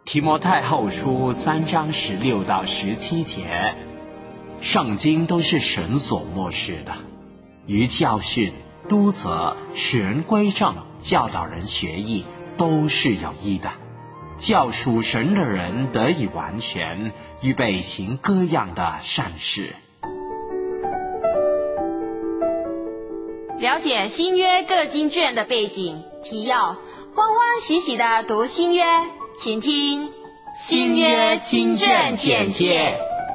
提摩太后书3章16到17节，圣经都是神所默示的，于教训、督责、使人归正、教导人学艺，都是有益的，叫属神的人得以完全，预备行各样的善事。 了解新约各经卷的背景提要，欢欢喜喜地读新约，请听新约经卷简介。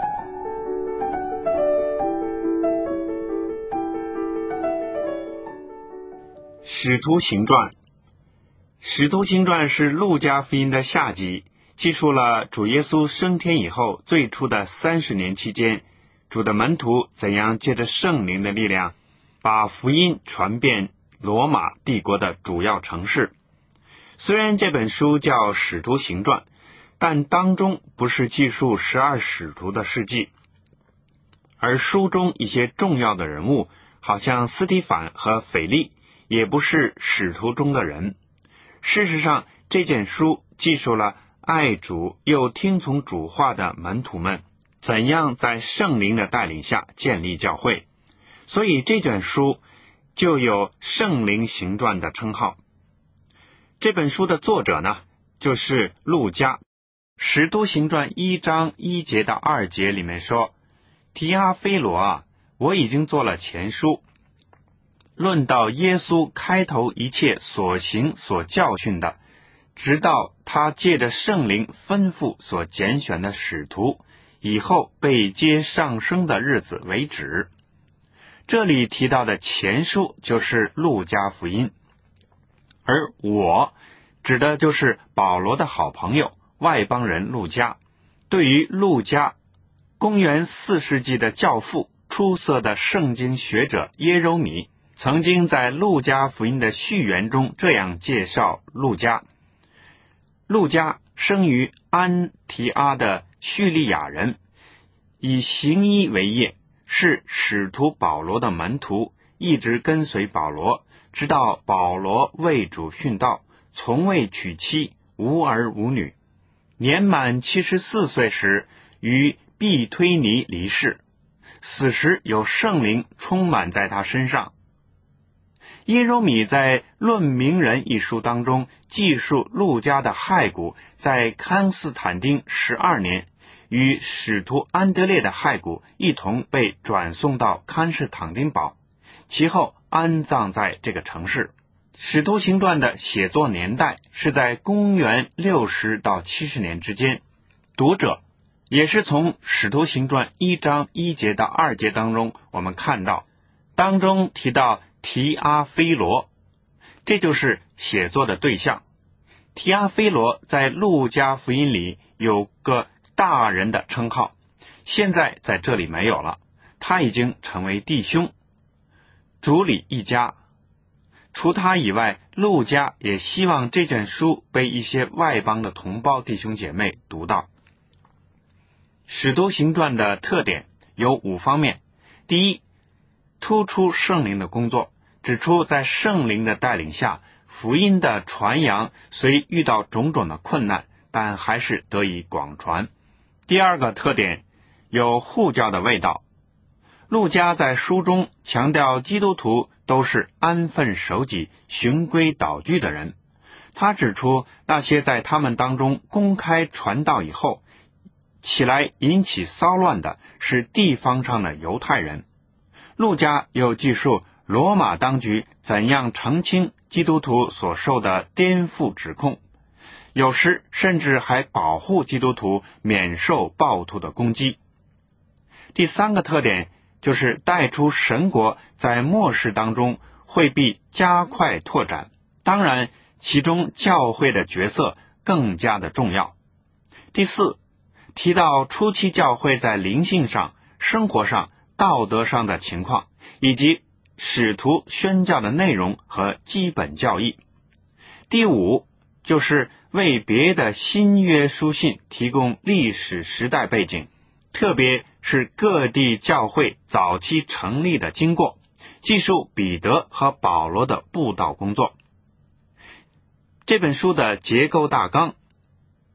使徒行传，使徒行传是路加福音的下集，记述了主耶稣升天以后最初的30年期间，主的门徒怎样借着圣灵的力量把福音传遍罗马帝国的主要城市。虽然这本书叫使徒行传，但当中不是记述12使徒的事迹，而书中一些重要的人物，好像斯提反和腓利，也不是使徒中的人。事实上，这卷书记述了爱主又听从主话的门徒们怎样在圣灵的带领下建立教会，所以这卷书就有圣灵行传的称号。这本书的作者呢，就是路加。使徒行传1章1节到2节里面说，提阿非罗啊，我已经做了前书，论到耶稣开头一切所行所教训的，直到他借着圣灵吩咐所拣选的使徒，以后被接上升的日子为止。这里提到的前书就是路加福音，而我指的就是保罗的好朋友外邦人路加。对于路加，公元4世纪的教父、出色的圣经学者耶柔米曾经在路加福音的序言中这样介绍路加。路加生于安提阿的叙利亚人，以行医为业，是使徒保罗的门徒，一直跟随保罗，直到保罗为主殉道，从未娶妻，无儿无女。年满74岁时，于庇推尼离世，死时有圣灵充满在他身上。耶柔米在《论名人》一书当中记述路加的骸骨在康斯坦丁12年与使徒安德烈的骸骨一同被转送到康斯坦丁堡，其后安葬在这个城市。使徒行传的写作年代是在公元60到70年之间，读者也是从使徒行传1章1节到2节当中，我们看到当中提到提阿非罗，这就是写作的对象。提阿非罗在路加福音里有个大人的称号，现在在这里没有了，他已经成为弟兄，主里一家。除他以外，路加也希望这卷书被一些外邦的同胞弟兄姐妹读到。使徒行传的特点有5方面。第一，突出圣灵的工作，指出在圣灵的带领下，福音的传扬虽遇到种种的困难，但还是得以广传。第二个特点有护教的味道。路加在书中强调基督徒都是安分守己、循规蹈矩的人。他指出那些在他们当中公开传道以后起来引起骚乱的是地方上的犹太人。路加又记述罗马当局怎样澄清基督徒所受的颠覆指控，有时甚至还保护基督徒免受暴徒的攻击。第三个特点就是带出神国在末世当中会必加快拓展，当然其中教会的角色更加的重要。第四，提到初期教会在灵性上、生活上、道德上的情况，以及使徒宣教的内容和基本教义。第五，就是为别的新约书信提供历史时代背景，特别是各地教会早期成立的经过，记述彼得和保罗的布道工作。这本书的结构大纲，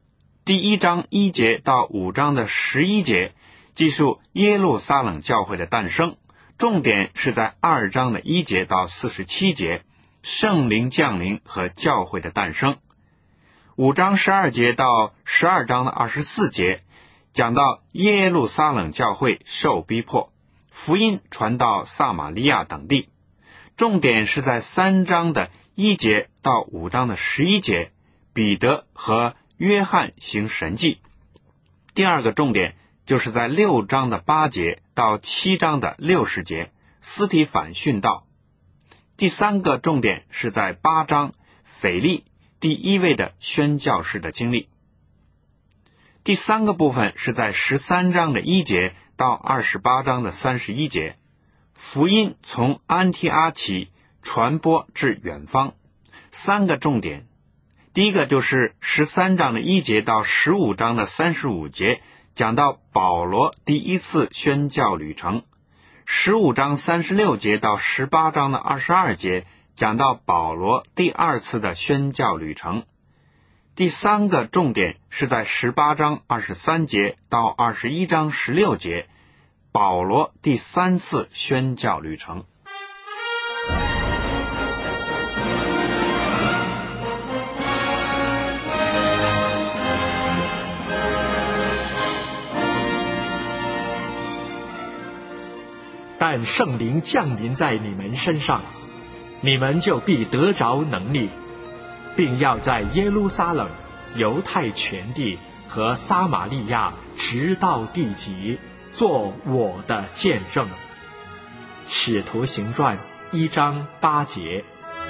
第1章1节到5章的11节记述耶路撒冷教会的诞生，重点是在2章的1节到47节，圣灵降临和教会的诞生。5章12节到12章的24节讲到耶路撒冷教会受逼迫，福音传到撒玛利亚等地，重点是在3章的1节到5章的11节，彼得和约翰行神迹。第2个重点就是在6章的8节到7章的60节，司提反殉道。第3个重点是在8章腓力第1位的宣教士的经历。第3个部分是在13章的1节到28章的31节，福音从安提阿起传播至远方。3个重点，第1个就是13章的1节到15章的35节，讲到保罗第1次宣教旅程。15章36节到18章的22节，讲到保罗第2次的宣教旅程。第3个重点是在18章23节到21章16节，保罗第3次宣教旅程。 但圣灵降临在你们身上，你们就必得着能力，并要在耶路撒冷、犹太全地和撒玛利亚直到地极，做我的见证。使徒行传1章8节。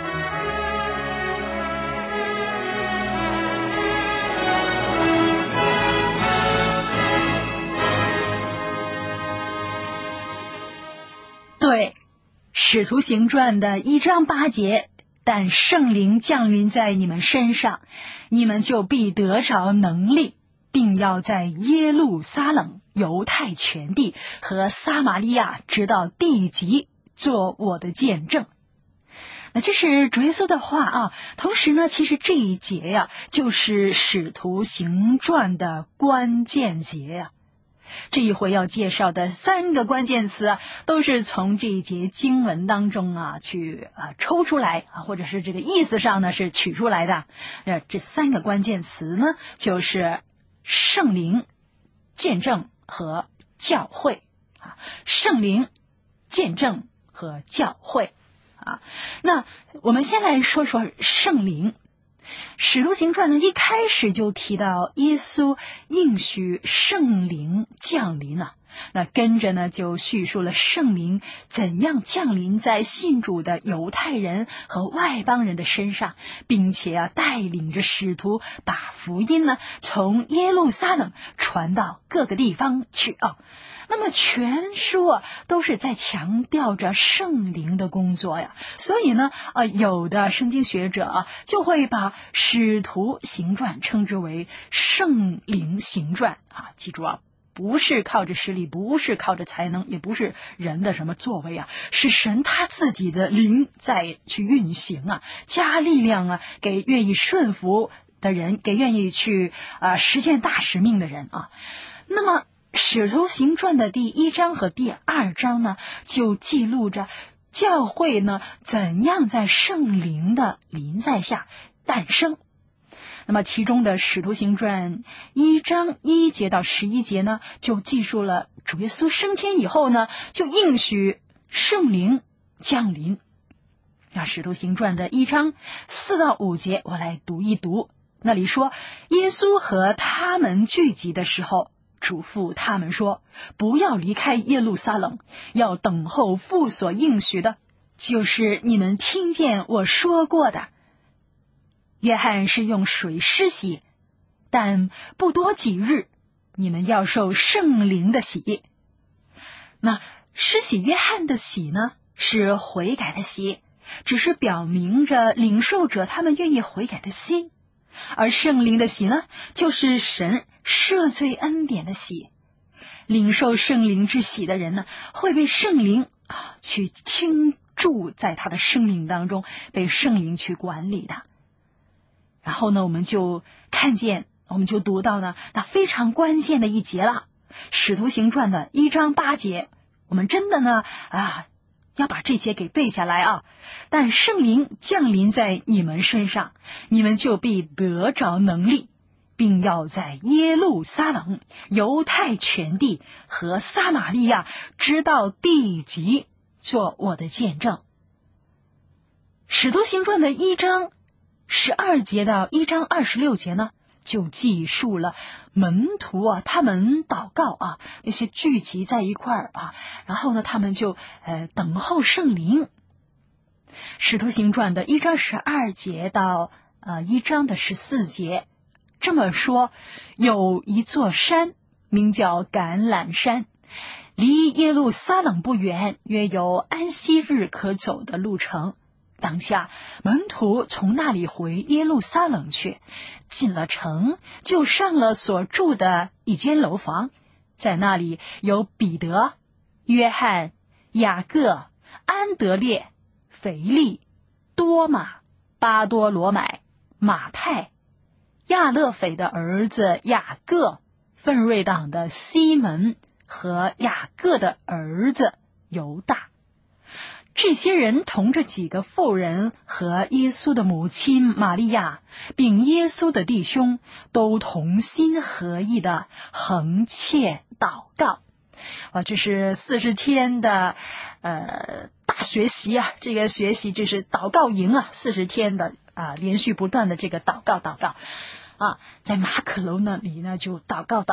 对，使徒行传的1章8节，但圣灵降临在你们身上，你们就必得着能力，并要在耶路撒冷、犹太全地和撒玛利亚直到地极，做我的见证。那这是主耶稣的话啊。同时呢，其实这一节呀，就是使徒行传的关键节呀。这一回要介绍的3个关键词啊，都是从这一节经文当中啊去抽出来啊，或者是这个意思上呢是取出来的。这3个关键词呢，就是圣灵、见证和教会啊。圣灵、见证和教会啊。那我们先来说说圣灵。使徒行传呢，一开始就提到耶稣应许圣灵降临啊，那跟着呢就叙述了圣灵怎样降临在信主的犹太人和外邦人的身上，并且带领着使徒把福音呢从耶路撒冷传到各个地方去啊。那么全书都是在强调着圣灵的工作呀，所以呢有的圣经学者就会把使徒行传称之为圣灵行传啊。记住不是靠着实力，不是靠着才能，也不是人的什么作为是神他自己的灵在去运行加力量给愿意顺服的人，给愿意去实现大使命的人那么使徒行传的第1章和第2章呢，就记录着教会呢怎样在圣灵的临在下诞生。那么其中的使徒行传1章1节到11节呢，就记述了主耶稣升天以后呢，就应许圣灵降临。那使徒行传的1章4到5节我来读一读。那里说，耶稣和他们聚集的时候，嘱咐他们说，不要离开耶路撒冷，要等候父所应许的，就是你们听见我说过的。约翰是用水施洗，但不多几日，你们要受圣灵的洗。那施洗约翰的洗呢，是悔改的洗，只是表明着领受者他们愿意悔改的心。而圣灵的洗呢，就是神赦罪恩典的洗。领受圣灵之洗的人呢，会被圣灵去倾注在他的生命当中，被圣灵去管理的。然后呢，我们就看见我们就读到呢那非常关键的一节了，使徒行传的1章8节，我们真的呢要把这节给背下来啊。但圣灵降临在你们身上，你们就必得着能力，并要在耶路撒冷、犹太全地和撒玛利亚直到地极做我的见证。使徒行传的1章12节到1章26节呢，就记述了门徒他们祷告那些聚集在一块儿然后呢他们就等候圣灵。使徒行传的1章12节到1章的14节这么说，有一座山名叫橄榄山，离耶路撒冷不远，约有安息日可走的路程。当下门徒从那里回耶路撒冷去，进了城，就上了所住的一间楼房，在那里有彼得、约翰、雅各、安德烈、腓利、多马、巴多罗买、马太、亚勒斐的儿子雅各、奋锐党的西门和雅各的儿子犹大。这些人同着几个妇人和耶稣的母亲玛利亚，并耶稣的弟兄，都同心合意的恒切祷告。这是40天的大学习这个学习就是祷告营40天的连续不断的这个祷告在马可楼那里呢就祷告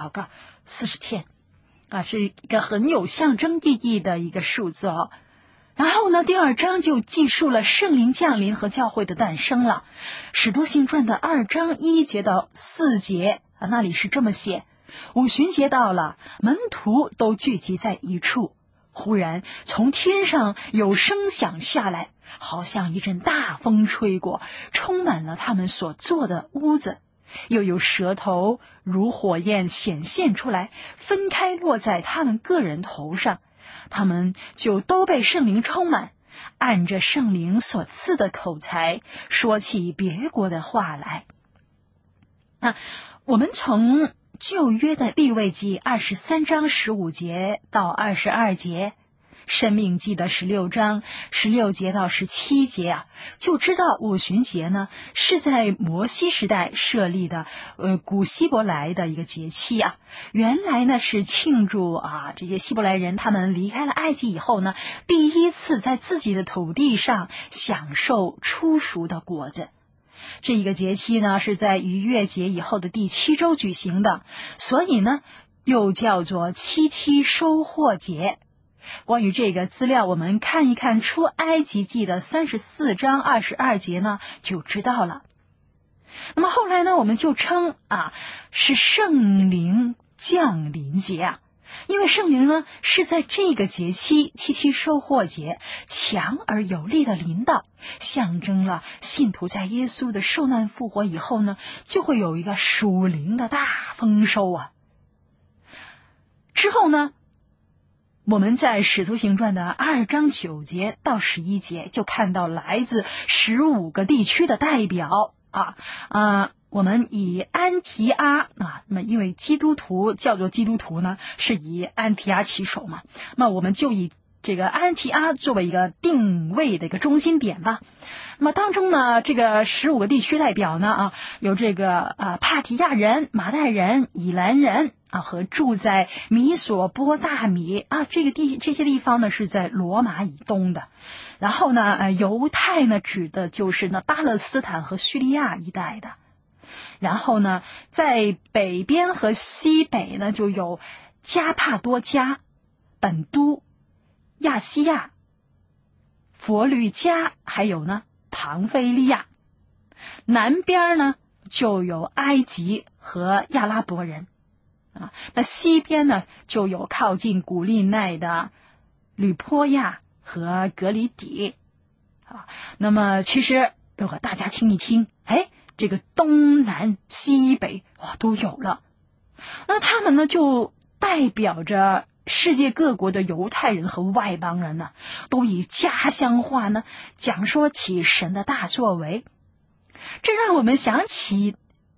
40天是一个很有象征意义的一个数字然后呢第2章就记述了圣灵降临和教会的诞生了。使徒行传的2章1节到4节那里是这么写：五旬节到了，门徒都聚集在一处，忽然从天上有声响下来，好像一阵大风吹过，充满了他们所坐的屋子，又有舌头如火焰显现出来，分开落在他们个人头上，他们就都被圣灵充满，按着圣灵所赐的口才说起别国的话来。我们从旧约的利未记23章15节到22节，申命记的16章16节到17节就知道五旬节呢是在摩西时代设立的古希伯来的一个节期原来呢是庆祝这些希伯来人他们离开了埃及以后呢，第一次在自己的土地上享受初熟的果子。这一个节期呢是在逾越节以后的第7周举行的，所以呢又叫做七七收获节。关于这个资料，我们看一看出埃及记的34章22节呢就知道了。那么后来呢我们就称是圣灵降临节因为圣灵呢是在这个节期七七收获节强而有力的临到，象征了信徒在耶稣的受难复活以后呢就会有一个属灵的大丰收之后呢我们在使徒行传的2章9节到11节就看到来自15个地区的代表我们以安提阿那么因为基督徒叫做基督徒呢是以安提阿起手嘛，那我们就以这个安提阿作为一个定位的一个中心点吧。那么当中呢这个15个地区代表呢有这个帕提亚人、马代人、以兰人和住在米索波大米这些地方呢是在罗马以东的。然后呢犹太呢指的就是巴勒斯坦和叙利亚一带的。然后呢在北边和西北呢就有加帕多加、本都、亚细亚、佛吕加，还有呢庞菲利亚。南边呢就有埃及和亚拉伯人那西边呢就有靠近古利奈的吕坡亚和格里底那么其实如果大家听一听这个东南西北都有了，那他们呢就代表着世界各国的犹太人和外邦人呢都以家乡话呢讲说起神的大作为。这让我们想起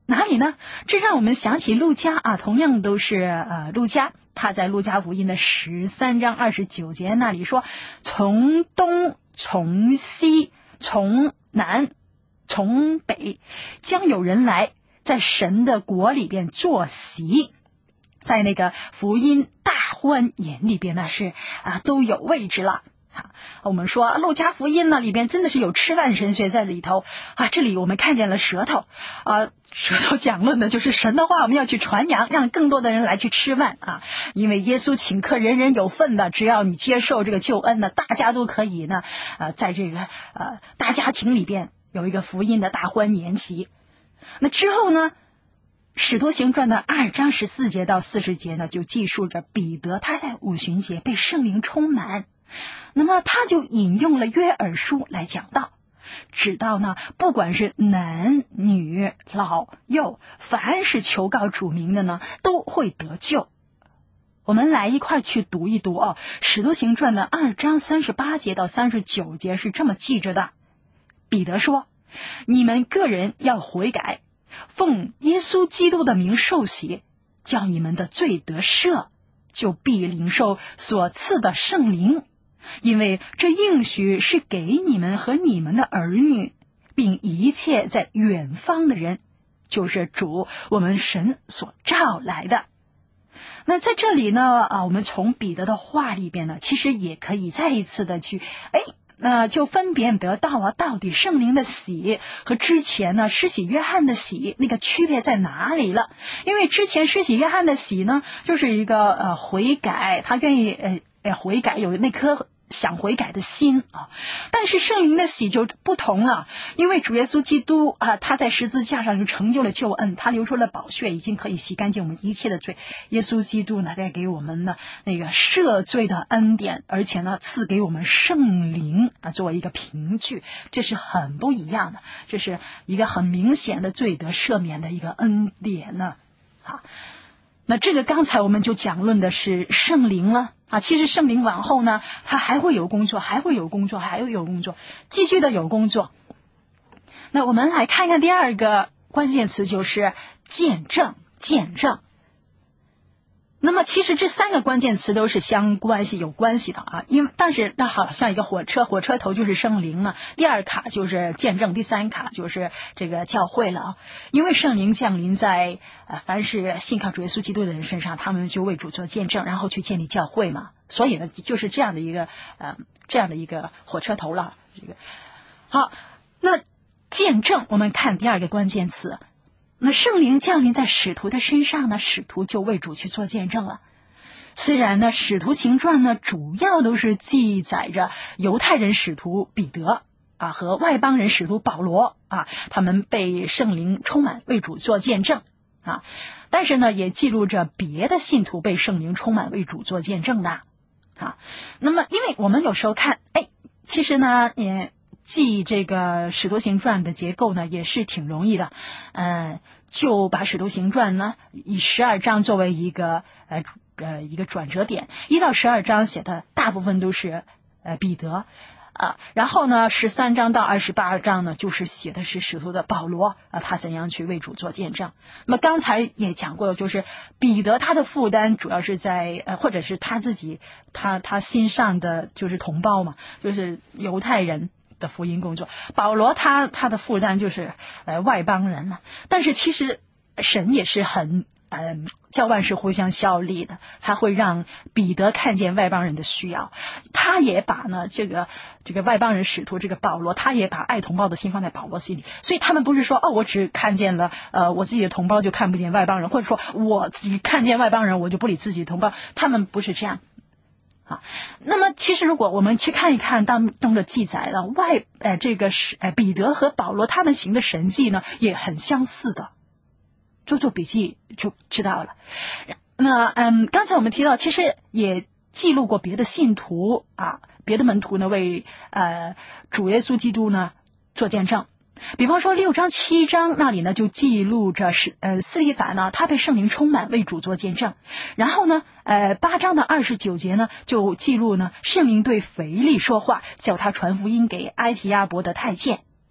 哪里呢？这让我们想起路加啊，同样都是路加，他在路加福音的13章29节那里说，从东从西从南从北将有人来，在神的国里边坐席。在那个福音大欢宴里边呢是都有位置了。我们说路加福音呢里边真的是有吃饭神学在里头这里我们看见了舌头舌头讲论的就是神的话我们要去传扬，让更多的人来去吃饭因为耶稣请客人人有份的，只要你接受这个救恩呢，大家都可以呢在这个大家庭里边有一个福音的大欢宴席。那之后呢，使徒行传的2章14节到40节呢，就记述着彼得他在五旬节被圣灵充满，那么他就引用了约珥书来讲道，指到呢，不管是男女老幼，凡是求告主名的呢，都会得救。我们来一块去读一读使徒行传的2章38节到39节是这么记着的。彼得说，你们个人要悔改，奉耶稣基督的名受洗，叫你们的罪得赦，就必领受所赐的圣灵，因为这应许是给你们和你们的儿女，并一切在远方的人，就是主我们神所召来的。那在这里呢我们从彼得的话里边呢，其实也可以再一次的去就分别得到到底圣灵的洗和之前呢施洗约翰的洗那个区别在哪里了。因为之前施洗约翰的洗呢，就是一个悔改，他愿意悔改，有那颗想悔改的心但是圣灵的洗就不同了，因为主耶稣基督他在十字架上就成就了救恩，他流出了宝血，已经可以洗干净我们一切的罪。耶稣基督呢，再给我们呢那个赦罪的恩典，而且呢赐给我们圣灵作为一个凭据，这是很不一样的，这是一个很明显的罪得赦免的一个恩典呢。那这个刚才我们就讲论的是圣灵了其实圣灵往后呢，他还会有工作，还会有工作，还会有工作，继续的有工作。那我们来看看第二个关键词，就是见证，见证。那么其实这三个关键词都是有关系的但是那好像一个火车头就是圣灵了，第二卡就是见证，第三卡就是这个教会了因为圣灵降临在凡是信靠主耶稣基督的人身上，他们就为主做见证，然后去建立教会嘛，所以呢就是这样的一个火车头了。好，那见证我们看第二个关键词，那圣灵降临在使徒的身上呢，使徒就为主去做见证了。虽然呢使徒行传呢主要都是记载着犹太人使徒彼得和外邦人使徒保罗他们被圣灵充满为主做见证但是呢也记录着别的信徒被圣灵充满为主做见证的那么因为我们有时候看其实呢也记这个使徒行传的结构呢也是挺容易的就把使徒行传呢以12章作为一个转折点，1到12章写的大部分都是彼得然后呢13章到28章呢就是写的是使徒的保罗他怎样去为主做见证。那么刚才也讲过，就是彼得他的负担主要是在或者是他自己他心上的就是同胞嘛，就是犹太人的福音工作。保罗他的负担就是外邦人嘛，但是其实神也是很叫万事互相效力的，他会让彼得看见外邦人的需要，他也把呢这个外邦人使徒这个保罗，他也把爱同胞的心放在保罗心里，所以他们不是说我只看见了我自己的同胞就看不见外邦人，或者说我只看见外邦人我就不理自己的同胞，他们不是这样那么其实如果我们去看一看当中的记载了彼得和保罗他们行的神迹呢也很相似的，做笔记就知道了。那刚才我们提到其实也记录过别的信徒别的门徒呢为主耶稣基督呢做见证。比方说6章7章那里呢就记录着司提反呢他被圣灵充满为主做见证，然后呢8章的29节呢就记录呢圣灵对腓力说话，叫他传福音给埃提阿伯的太监。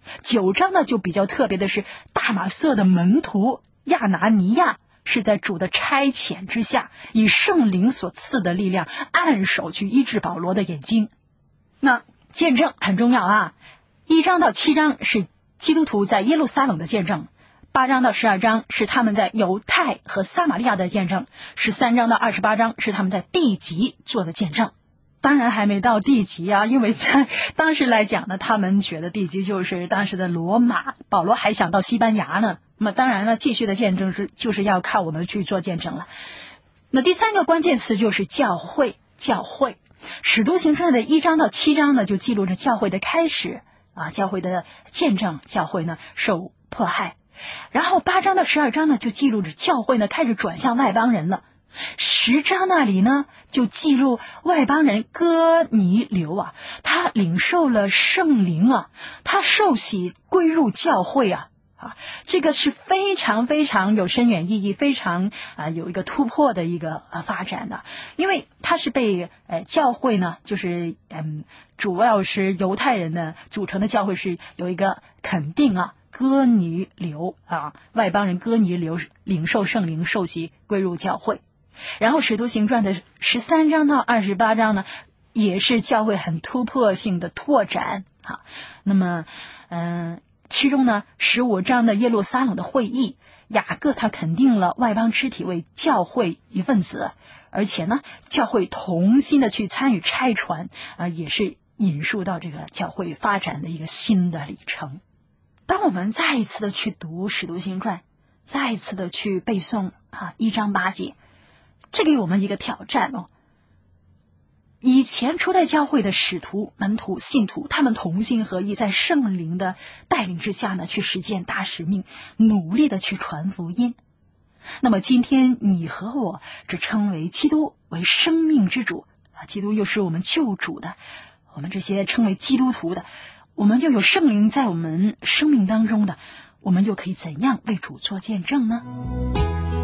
9章呢就比较特别的是，大马色的门徒亚拿尼亚是在主的差遣之下，以圣灵所赐的力量，按手去医治保罗的眼睛。那见证很重要啊，1章到7章是基督徒在耶路撒冷的见证，8章到12章是他们在犹太和撒玛利亚的见证，13章到28章是他们在地极做的见证。当然还没到地极啊，因为在当时来讲呢，他们觉得地极就是当时的罗马，保罗还想到西班牙呢。那么当然了，继续的见证就是要靠我们去做见证了。那第3个关键词就是教会。使徒行传的1章到7章呢，就记录着教会的开始啊，教会的见证，教会呢受迫害。然后8章到12章呢，就记录着教会呢开始转向外邦人了。10章那里呢，就记录外邦人哥尼流啊，他领受了圣灵啊，他受洗归入教会啊，这个是非常非常有深远意义，非常有一个突破的一个发展的，因为他是被教会呢，就是主要是犹太人的组成的教会是有一个肯定啊，哥尼流啊，外邦人哥尼流领受圣灵受洗归入教会。然后使徒行传的13章到28章呢，也是教会很突破性的拓展啊。那么其中呢15章的耶路撒冷的会议，雅各他肯定了外邦肢体为教会一份子，而且呢教会同心的去参与差传也是引述到这个教会发展的一个新的里程。当我们再一次的去读使徒行传，再一次的去背诵1章8节，这给我们一个挑战哦。以前初代教会的使徒、门徒、信徒，他们同心合意，在圣灵的带领之下呢，去实践大使命，努力的去传福音。那么今天你和我只称为基督为生命之主基督又是我们救主的，我们这些称为基督徒的，我们又有圣灵在我们生命当中的，我们又可以怎样为主做见证呢？